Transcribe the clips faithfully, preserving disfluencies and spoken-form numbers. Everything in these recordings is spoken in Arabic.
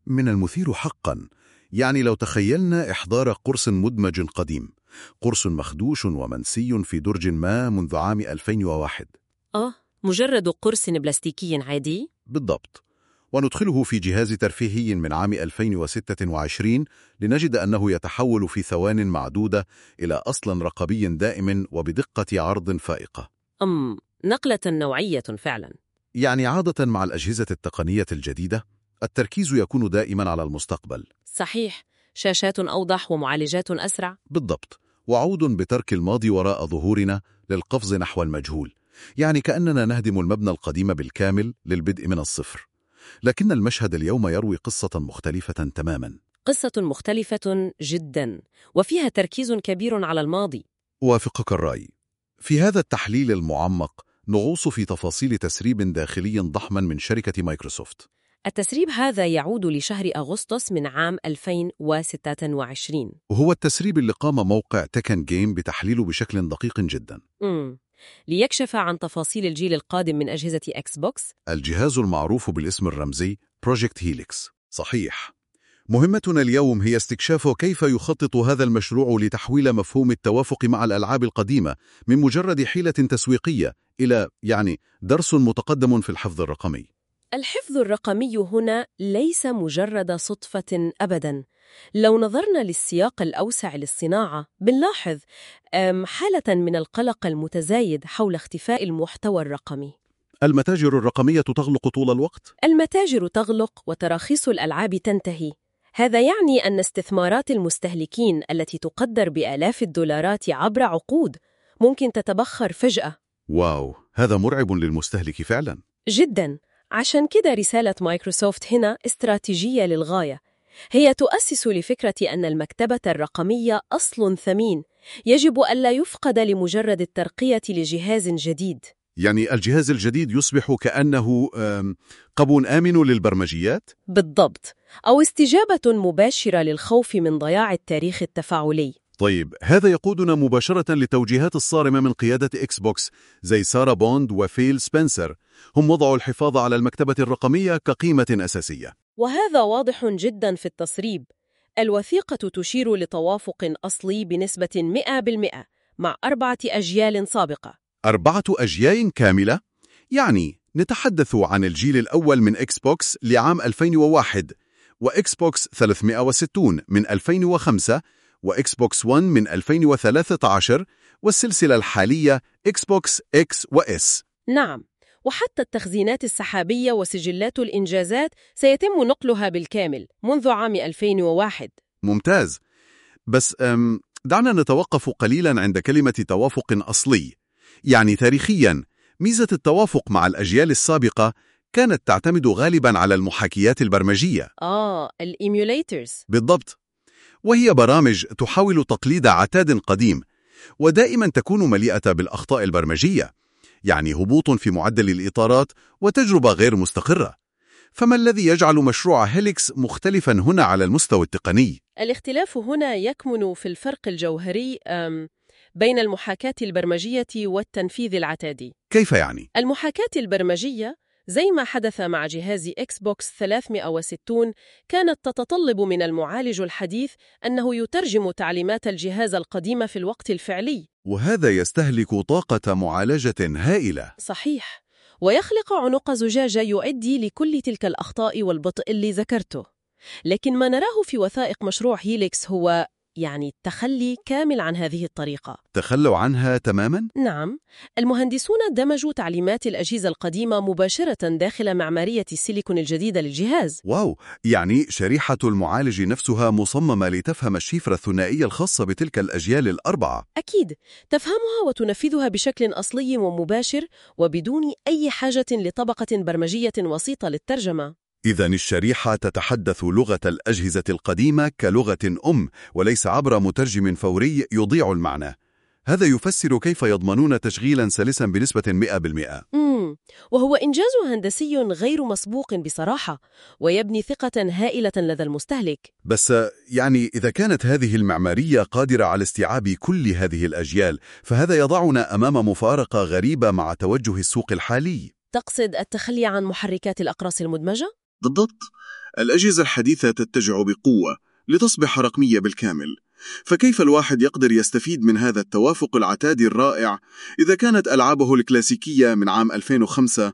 من المثير حقا. يعني لو تخيلنا إحضار قرص مدمج قديم، قرص مخدوش ومنسي في درج ما منذ عام ألفين وواحد. آه، مجرد قرص بلاستيكي عادي؟ بالضبط. وندخله في جهاز ترفيهي من عام ألفين وستة وعشرين لنجد أنه يتحول في ثوان معدودة إلى أصل رقمي دائم وبدقة عرض فائقة. أم نقلة نوعية فعلا. يعني عادة مع الأجهزة التقنية الجديدة التركيز يكون دائما على المستقبل. صحيح، شاشات أوضح ومعالجات أسرع. بالضبط. وعود بترك الماضي وراء ظهورنا للقفز نحو المجهول. يعني كأننا نهدم المبنى القديم بالكامل للبدء من الصفر. لكن المشهد اليوم يروي قصة مختلفة تماما. قصة مختلفة جدا، وفيها تركيز كبير على الماضي. وافقك الرأي. في هذا التحليل المعمق نغوص في تفاصيل تسريب داخلي ضخم من شركة مايكروسوفت. التسريب هذا يعود لشهر أغسطس من عام ألفين وستة وعشرين، وهو التسريب اللي قام موقع تكن جيم بتحليله بشكل دقيق جدا. مم. ليكشف عن تفاصيل الجيل القادم من أجهزة إكس بوكس، الجهاز المعروف بالاسم الرمزي بروجكت هيليكس. صحيح. مهمتنا اليوم هي استكشاف كيف يخطط هذا المشروع لتحويل مفهوم التوافق مع الألعاب القديمة من مجرد حيلة تسويقية إلى يعني درس متقدم في الحفظ الرقمي. الحفظ الرقمي هنا ليس مجرد صدفة أبداً. لو نظرنا للسياق الأوسع للصناعة بنلاحظ حالة من القلق المتزايد حول اختفاء المحتوى الرقمي. المتاجر الرقمية تغلق طول الوقت. المتاجر تغلق وتراخيص الألعاب تنتهي. هذا يعني أن استثمارات المستهلكين التي تقدر بآلاف الدولارات عبر عقود ممكن تتبخر فجأة. واو، هذا مرعب للمستهلك فعلا. جداً. عشان كده رسالة مايكروسوفت هنا استراتيجية للغاية. هي تؤسس لفكرة أن المكتبة الرقمية أصل ثمين يجب ألا يفقد لمجرد الترقية لجهاز جديد. يعني الجهاز الجديد يصبح كأنه قبو آمن للبرمجيات؟ بالضبط، أو استجابة مباشرة للخوف من ضياع التاريخ التفاعلي. طيب، هذا يقودنا مباشرة للتوجيهات الصارمة من قيادة إكس بوكس زي سارة بوند وفيل سبنسر. هم وضعوا الحفاظ على المكتبة الرقمية كقيمة أساسية. وهذا واضح جدا في التسريب. الوثيقة تشير لتوافق أصلي بنسبة مئة بالمئة مع أربعة أجيال سابقة. أربعة أجيال كاملة؟ يعني نتحدث عن الجيل الأول من إكس بوكس لعام ألفين وواحد، وإكس بوكس ثلاثمئة وستين من ألفين وخمسة، وإكس بوكس واحد من ألفين وثلاثة عشر، والسلسلة الحالية إكس بوكس إكس وإس. نعم، وحتى التخزينات السحابية وسجلات الإنجازات سيتم نقلها بالكامل منذ عام ألفين وواحد. ممتاز. بس دعنا نتوقف قليلا عند كلمة توافق أصلي. يعني تاريخيا ميزة التوافق مع الأجيال السابقة كانت تعتمد غالبا على المحاكيات البرمجية. آه، الإيميوليترز. بالضبط. وهي برامج تحاول تقليد عتاد قديم، ودائما تكون مليئة بالأخطاء البرمجية، يعني هبوط في معدل الإطارات وتجربة غير مستقرة. فما الذي يجعل مشروع هيليكس مختلفا هنا على المستوى التقني؟ الاختلاف هنا يكمن في الفرق الجوهري بين المحاكاة البرمجية والتنفيذ العتادي. كيف يعني؟ المحاكاة البرمجية زي ما حدث مع جهاز إكس بوكس ثلاثمئة وستين كانت تتطلب من المعالج الحديث أنه يترجم تعليمات الجهاز القديم في الوقت الفعلي، وهذا يستهلك طاقة معالجة هائلة. صحيح، ويخلق عنق زجاجة يؤدي لكل تلك الأخطاء والبطء اللي ذكرته. لكن ما نراه في وثائق مشروع هيليكس هو يعني التخلي كامل عن هذه الطريقة. تخلوا عنها تماما؟ نعم، المهندسون دمجوا تعليمات الأجهزة القديمة مباشرة داخل معمارية السيليكون الجديدة للجهاز. واو، يعني شريحة المعالج نفسها مصممة لتفهم الشفرة الثنائية الخاصة بتلك الأجيال الأربعة. أكيد، تفهمها وتنفذها بشكل أصلي ومباشر وبدون أي حاجة لطبقة برمجية وسيطة للترجمة. إذن الشريحة تتحدث لغة الأجهزة القديمة كلغة أم، وليس عبر مترجم فوري يضيع المعنى. هذا يفسر كيف يضمنون تشغيلا سلسا بنسبة مئة بالمئة. مم. وهو إنجاز هندسي غير مسبوق بصراحة، ويبني ثقة هائلة لدى المستهلك. بس يعني إذا كانت هذه المعمارية قادرة على استيعاب كل هذه الأجيال، فهذا يضعنا أمام مفارقة غريبة مع توجه السوق الحالي. تقصد التخلي عن محركات الأقراص المدمجة؟ بالضبط. الأجهزة الحديثة تتجه بقوة لتصبح رقمية بالكامل، فكيف الواحد يقدر يستفيد من هذا التوافق العتادي الرائع إذا كانت ألعابه الكلاسيكية من عام ألفين وخمسة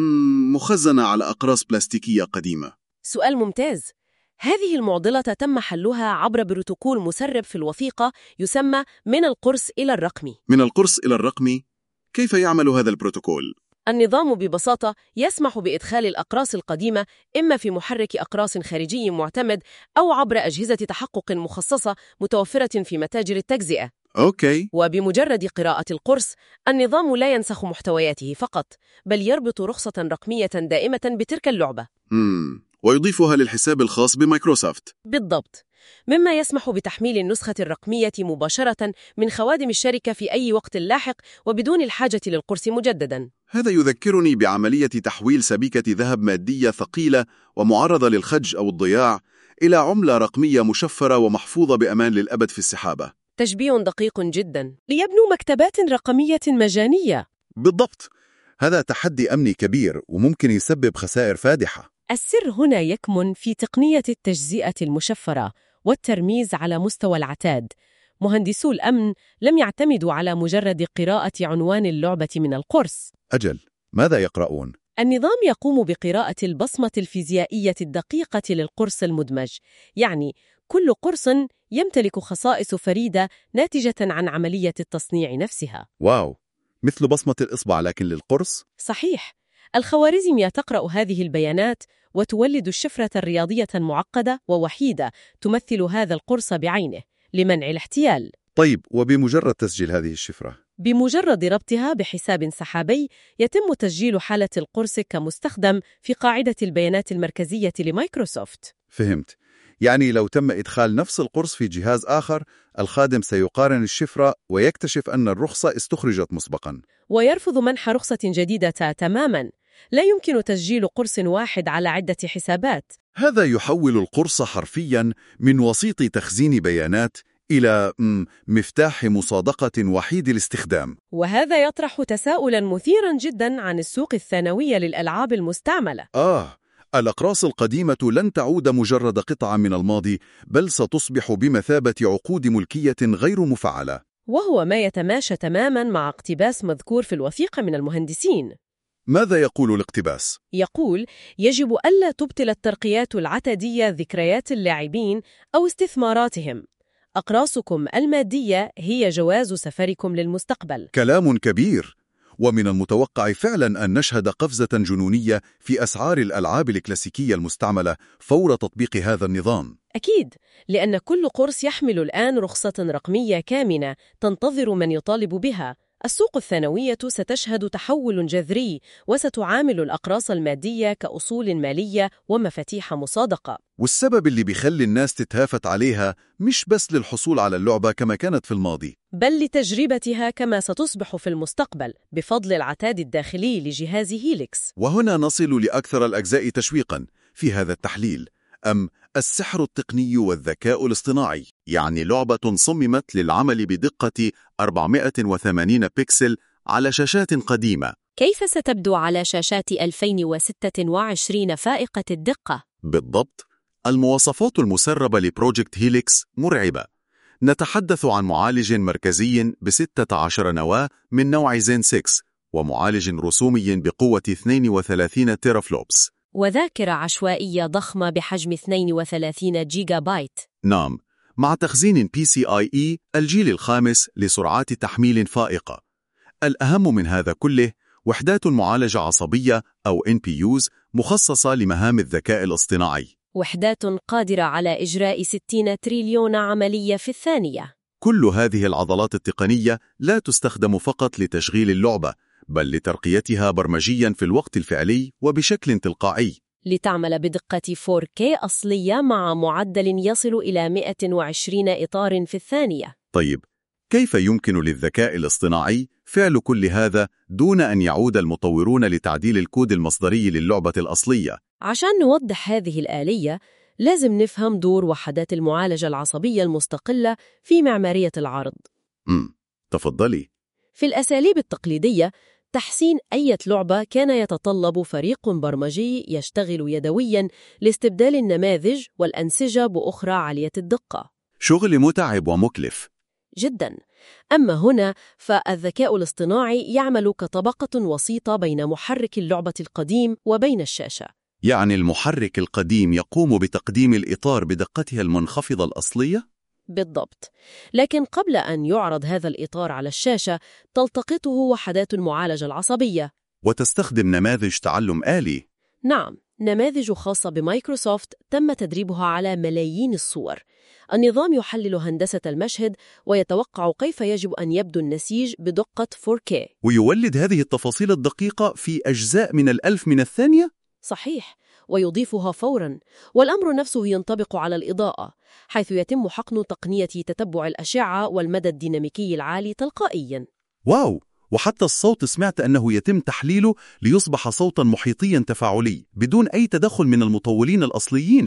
مخزنة على أقراص بلاستيكية قديمة؟ سؤال ممتاز. هذه المعضلة تم حلها عبر بروتوكول مسرب في الوثيقة يسمى من القرص إلى الرقمي. من القرص إلى الرقمي؟ كيف يعمل هذا البروتوكول؟ النظام ببساطة يسمح بإدخال الأقراص القديمة إما في محرك أقراص خارجي معتمد أو عبر أجهزة تحقق مخصصة متوفرة في متاجر التجزئة. أوكي. وبمجرد قراءة القرص، النظام لا ينسخ محتوياته فقط، بل يربط رخصة رقمية دائمة بتلك اللعبة. مم. ويضيفها للحساب الخاص بمايكروسوفت. بالضبط، مما يسمح بتحميل النسخة الرقمية مباشرة من خوادم الشركة في أي وقت لاحق وبدون الحاجة للقرص مجدداً. هذا يذكرني بعملية تحويل سبيكة ذهب مادية ثقيلة ومعرضة للخج أو الضياع إلى عملة رقمية مشفرة ومحفوظة بأمان للأبد في السحابة. تشبيه دقيق جداً، ليبنوا مكتبات رقمية مجانية. بالضبط. هذا تحدي أمني كبير وممكن يسبب خسائر فادحة. السر هنا يكمن في تقنية التجزئة المشفرة والترميز على مستوى العتاد. مهندسو الأمن لم يعتمدوا على مجرد قراءة عنوان اللعبة من القرص. أجل، ماذا يقرؤون؟ النظام يقوم بقراءة البصمة الفيزيائية الدقيقة للقرص المدمج، يعني كل قرص يمتلك خصائص فريدة ناتجة عن عملية التصنيع نفسها. واو، مثل بصمة الإصبع لكن للقرص؟ صحيح. الخوارزمية تقرأ هذه البيانات وتولد الشفرة الرياضية معقدة ووحيدة تمثل هذا القرص بعينه لمنع الاحتيال. طيب، وبمجرد تسجيل هذه الشفرة؟ بمجرد ربطها بحساب سحابي يتم تسجيل حالة القرص كمستخدم في قاعدة البيانات المركزية لمايكروسوفت. فهمت. يعني لو تم إدخال نفس القرص في جهاز آخر، الخادم سيقارن الشفرة ويكتشف أن الرخصة استخرجت مسبقاً، ويرفض منح رخصة جديدة تماماً. لا يمكن تسجيل قرص واحد على عدة حسابات. هذا يحول القرص حرفياً من وسيط تخزين بيانات إلى مفتاح مصادقة وحيد الاستخدام. وهذا يطرح تساؤلاً مثيراً جداً عن السوق الثانوية للألعاب المستعملة. آه، الأقراص القديمة لن تعود مجرد قطعة من الماضي، بل ستصبح بمثابة عقود ملكية غير مفعلة. وهو ما يتماشى تماماً مع اقتباس مذكور في الوثيقة من المهندسين. ماذا يقول الاقتباس؟ يقول: يجب ألا تبطل الترقيات العتادية ذكريات اللاعبين أو استثماراتهم. أقراصكم المادية هي جواز سفركم للمستقبل. كلام كبير، ومن المتوقع فعلا أن نشهد قفزة جنونية في أسعار الألعاب الكلاسيكية المستعملة فور تطبيق هذا النظام. أكيد، لأن كل قرص يحمل الآن رخصة رقمية كامنة تنتظر من يطالب بها. السوق الثانوية ستشهد تحول جذري، وستعامل الأقراص المادية كأصول مالية ومفاتيح مصادقة. والسبب اللي بيخلي الناس تتهافت عليها مش بس للحصول على اللعبة كما كانت في الماضي، بل لتجربتها كما ستصبح في المستقبل بفضل العتاد الداخلي لجهاز هيليكس. وهنا نصل لأكثر الأجزاء تشويقاً في هذا التحليل، أم السحر التقني والذكاء الاصطناعي. يعني لعبة صممت للعمل بدقة أربعمائة وثمانين بكسل على شاشات قديمة. كيف ستبدو على شاشات ألفين وستة وعشرين فائقة الدقة؟ بالضبط. المواصفات المسربة لبروجكت هيليكس مرعبة. نتحدث عن معالج مركزي بستة عشر نواة من نوع زين ستة، ومعالج رسومي بقوة اثنين وثلاثين تيرافلوبس، وذاكرة عشوائية ضخمة بحجم اثنين وثلاثين جيجا بايت. نعم، مع تخزين بي سي آي إي الجيل الخامس لسرعات تحميل فائقة. الأهم من هذا كله وحدات معالجة عصبية أو إن بي يوز مخصصة لمهام الذكاء الاصطناعي، وحدات قادرة على إجراء ستين تريليون عملية في الثانية. كل هذه العضلات التقنية لا تستخدم فقط لتشغيل اللعبة، بل لترقيتها برمجياً في الوقت الفعلي وبشكل تلقائي، لتعمل بدقة فور كي أصلية مع معدل يصل إلى مئة وعشرين إطار في الثانية. طيب، كيف يمكن للذكاء الاصطناعي فعل كل هذا دون أن يعود المطورون لتعديل الكود المصدري للعبة الأصلية؟ عشان نوضح هذه الآلية، لازم نفهم دور وحدات المعالجة العصبية المستقلة في معمارية العرض. امم تفضلي. في الأساليب التقليدية، تحسين أي لعبة كان يتطلب فريق برمجي يشتغل يدوياً لاستبدال النماذج والأنسجة بأخرى عالية الدقة. شغل متعب ومكلف. جداً. أما هنا فالذكاء الاصطناعي يعمل كطبقة وسيطة بين محرك اللعبة القديم وبين الشاشة. يعني المحرك القديم يقوم بتقديم الإطار بدقتها المنخفضة الأصلية؟ بالضبط. لكن قبل أن يعرض هذا الإطار على الشاشة تلتقطه وحدات المعالجة العصبية. وتستخدم نماذج تعلم آلي. نعم، نماذج خاصة بمايكروسوفت تم تدريبها على ملايين الصور. النظام يحلل هندسة المشهد ويتوقع كيف يجب أن يبدو النسيج بدقة فور كيه. ويولد هذه التفاصيل الدقيقة في أجزاء من الألف من الثانية؟ صحيح، ويضيفها فوراً. والأمر نفسه ينطبق على الإضاءة، حيث يتم حقن تقنية تتبع الأشعة والمدى الديناميكي العالي تلقائياً. واو! وحتى الصوت سمعت أنه يتم تحليله ليصبح صوتاً محيطياً تفاعلي بدون أي تدخل من المطولين الأصليين.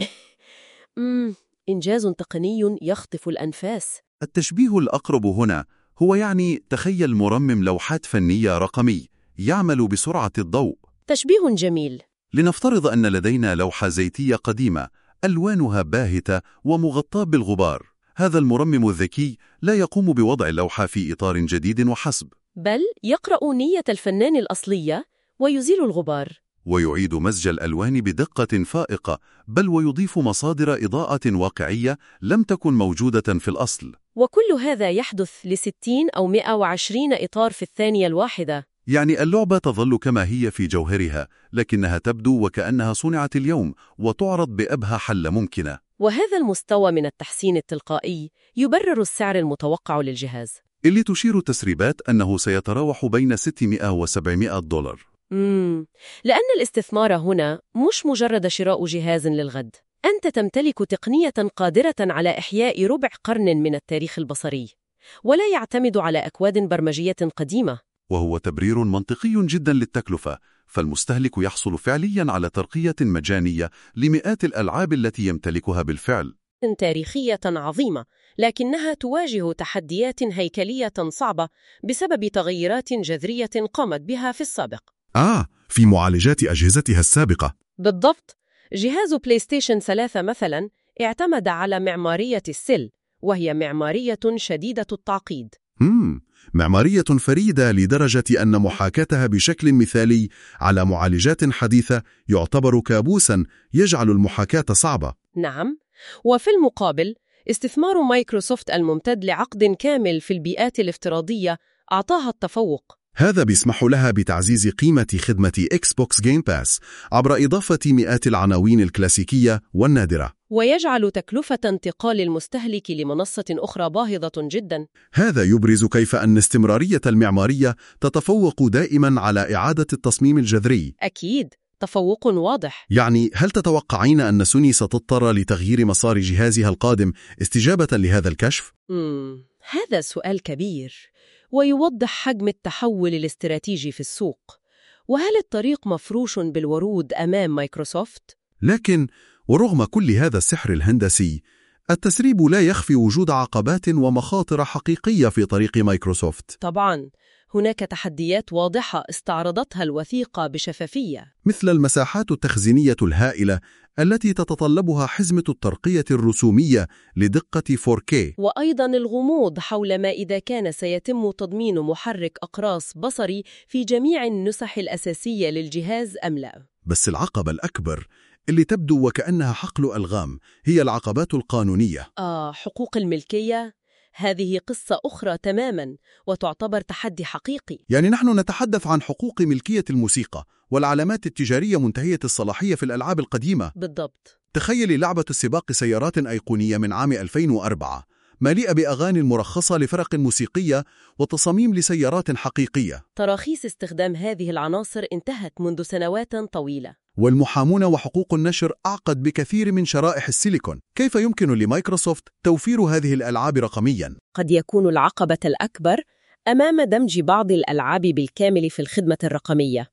امم إنجاز تقني يخطف الأنفاس. التشبيه الأقرب هنا هو يعني تخيل مرمم لوحات فنية رقمي يعمل بسرعة الضوء. تشبيه جميل. لنفترض أن لدينا لوحة زيتية قديمة ألوانها باهتة ومغطاة بالغبار. هذا المرمم الذكي لا يقوم بوضع اللوحة في إطار جديد وحسب، بل يقرأ نية الفنان الأصلية ويزيل الغبار، ويعيد مزج الألوان بدقة فائقة، بل ويضيف مصادر إضاءة واقعية لم تكن موجودة في الأصل. وكل هذا يحدث لستين أو مئة وعشرين إطار في الثانية الواحدة. يعني اللعبة تظل كما هي في جوهرها، لكنها تبدو وكأنها صنعت اليوم وتعرض بأبهى حل ممكنة. وهذا المستوى من التحسين التلقائي يبرر السعر المتوقع للجهاز، اللي تشير تسريبات أنه سيتراوح بين ستمائة وسبعمائة دولار. مم. لأن الاستثمار هنا مش مجرد شراء جهاز للغد. أنت تمتلك تقنية قادرة على إحياء ربع قرن من التاريخ البصري، ولا يعتمد على أكواد برمجية قديمة. وهو تبرير منطقي جدا للتكلفة، فالمستهلك يحصل فعليا على ترقية مجانية لمئات الألعاب التي يمتلكها بالفعل. تاريخية عظيمة، لكنها تواجه تحديات هيكلية صعبة بسبب تغييرات جذرية قامت بها في السابق. آه، في معالجات أجهزتها السابقة. بالضبط. جهاز بلاي ستيشن ثلاثة مثلاً اعتمد على معمارية السل، وهي معمارية شديدة التعقيد. مم. معمارية فريدة لدرجة أن محاكاتها بشكل مثالي على معالجات حديثة يعتبر كابوساً يجعل المحاكاة صعبة. نعم، وفي المقابل استثمار مايكروسوفت الممتد لعقد كامل في البيئات الافتراضية أعطاها التفوق. هذا بيسمح لها بتعزيز قيمة خدمة إكس بوكس جيم باس عبر إضافة مئات العناوين الكلاسيكية والنادرة، ويجعل تكلفة انتقال المستهلك لمنصة أخرى باهظة جدا. هذا يبرز كيف أن استمرارية المعمارية تتفوق دائما على إعادة التصميم الجذري. أكيد، تفوق واضح. يعني هل تتوقعين أن سوني ستضطر لتغيير مسار جهازها القادم استجابة لهذا الكشف؟ مم. هذا سؤال كبير، ويوضح حجم التحول الاستراتيجي في السوق. وهل الطريق مفروش بالورود أمام مايكروسوفت؟ لكن ورغم كل هذا السحر الهندسي، التسريب لا يخفي وجود عقبات ومخاطر حقيقية في طريق مايكروسوفت. طبعاً، هناك تحديات واضحة استعرضتها الوثيقة بشفافية، مثل المساحات التخزينية الهائلة التي تتطلبها حزمة الترقية الرسومية لدقة فور كيه، وأيضاً الغموض حول ما إذا كان سيتم تضمين محرك أقراص بصري في جميع النسخ الأساسية للجهاز أم لا. بس العقبة الأكبر اللي تبدو وكأنها حقل ألغام هي العقبات القانونية. آه، حقوق الملكية. هذه قصة أخرى تماماً، وتعتبر تحدي حقيقي. يعني نحن نتحدث عن حقوق ملكية الموسيقى والعلامات التجارية منتهية الصلاحية في الألعاب القديمة. بالضبط. تخيلي لعبة سباق سيارات أيقونية من عام ألفين وأربعة مليئة بأغاني مرخصة لفرق موسيقية وتصاميم لسيارات حقيقية. تراخيص استخدام هذه العناصر انتهت منذ سنوات طويلة، والمحامون وحقوق النشر أعقد بكثير من شرائح السيليكون. كيف يمكن لمايكروسوفت توفير هذه الألعاب رقمياً؟ قد يكون العقبة الأكبر أمام دمج بعض الألعاب بالكامل في الخدمة الرقمية،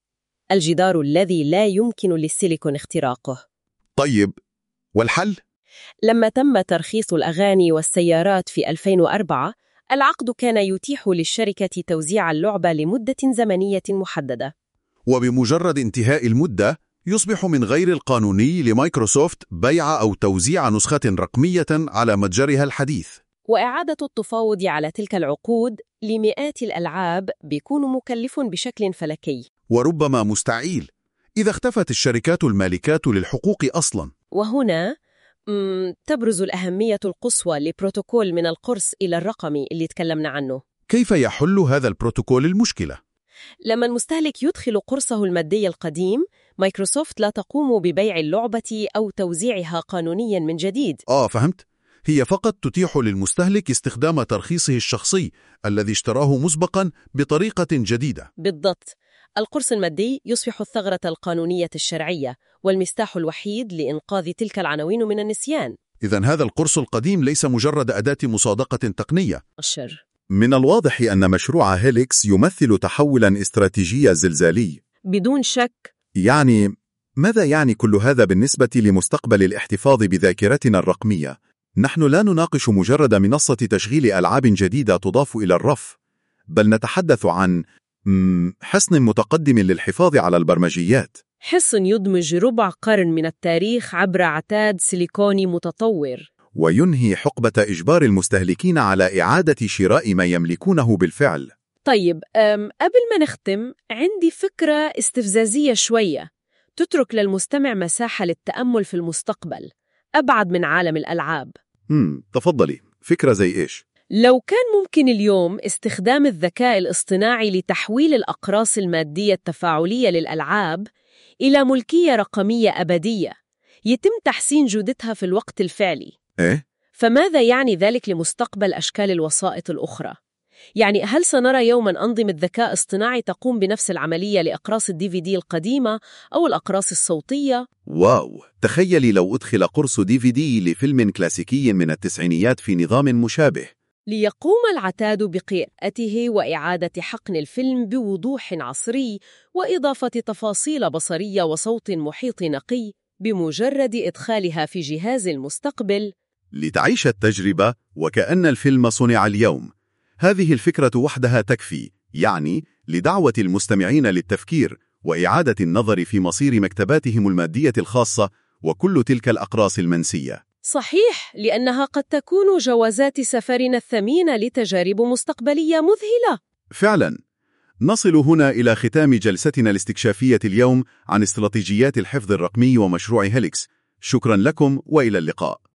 الجدار الذي لا يمكن للسيليكون اختراقه. طيب، والحل؟ لما تم ترخيص الأغاني والسيارات في ألفين وأربعة، العقد كان يتيح للشركة توزيع اللعبة لمدة زمنية محددة. وبمجرد انتهاء المدة يصبح من غير القانوني لمايكروسوفت بيع أو توزيع نسخة رقمية على متجرها الحديث. وإعادة التفاوض على تلك العقود لمئات الألعاب بيكون مكلف بشكل فلكي، وربما مستعيل إذا اختفت الشركات المالكات للحقوق أصلاً. وهنا مم، تبرز الأهمية القصوى لبروتوكول من القرص إلى الرقمي اللي تكلمنا عنه. كيف يحل هذا البروتوكول المشكلة؟ لما المستهلك يدخل قرصه المادي القديم، مايكروسوفت لا تقوم ببيع اللعبة أو توزيعها قانونياً من جديد. آه فهمت. هي فقط تتيح للمستهلك استخدام ترخيصه الشخصي الذي اشتراه مسبقاً بطريقة جديدة. بالضبط. القرص المادي يصبح الثغرة القانونية الشرعية والمفتاح الوحيد لإنقاذ تلك العناوين من النسيان. إذن هذا القرص القديم ليس مجرد أداة مصادقة تقنية. الشر. من الواضح أن مشروع هيليكس يمثل تحولاً استراتيجي زلزالي. بدون شك. يعني ماذا يعني كل هذا بالنسبة لمستقبل الاحتفاظ بذاكرتنا الرقمية؟ نحن لا نناقش مجرد منصة تشغيل ألعاب جديدة تضاف إلى الرف، بل نتحدث عن حصن متقدم للحفاظ على البرمجيات. حصن يدمج ربع قرن من التاريخ عبر عتاد سيليكوني متطور، وينهي حقبة إجبار المستهلكين على إعادة شراء ما يملكونه بالفعل. طيب، قبل ما نختم عندي فكرة استفزازية شوية تترك للمستمع مساحة للتأمل في المستقبل أبعد من عالم الألعاب. امم تفضلي، فكرة زي إيش؟ لو كان ممكن اليوم استخدام الذكاء الاصطناعي لتحويل الأقراص المادية التفاعلية للألعاب إلى ملكية رقمية أبدية يتم تحسين جودتها في الوقت الفعلي، إيه؟ فماذا يعني ذلك لمستقبل أشكال الوسائط الأخرى؟ يعني هل سنرى يوماً أنظمة ذكاء اصطناعي تقوم بنفس العملية لأقراص الدي في دي القديمة أو الأقراص الصوتية؟ واو، تخيلي لو أدخل قرص دي في دي لفيلم كلاسيكي من التسعينيات في نظام مشابه، ليقوم العتاد بقراءته وإعادة حقن الفيلم بوضوح عصري وإضافة تفاصيل بصرية وصوت محيط نقي بمجرد إدخالها في جهاز المستقبل لتعيش التجربة وكأن الفيلم صنع اليوم. هذه الفكرة وحدها تكفي، يعني لدعوة المستمعين للتفكير وإعادة النظر في مصير مكتباتهم المادية الخاصة وكل تلك الأقراص المنسية. صحيح، لأنها قد تكون جوازات سفرنا الثمينة لتجارب مستقبلية مذهلة. فعلا. نصل هنا إلى ختام جلستنا الاستكشافية اليوم عن استراتيجيات الحفظ الرقمي ومشروع هيليكس. شكرا لكم وإلى اللقاء.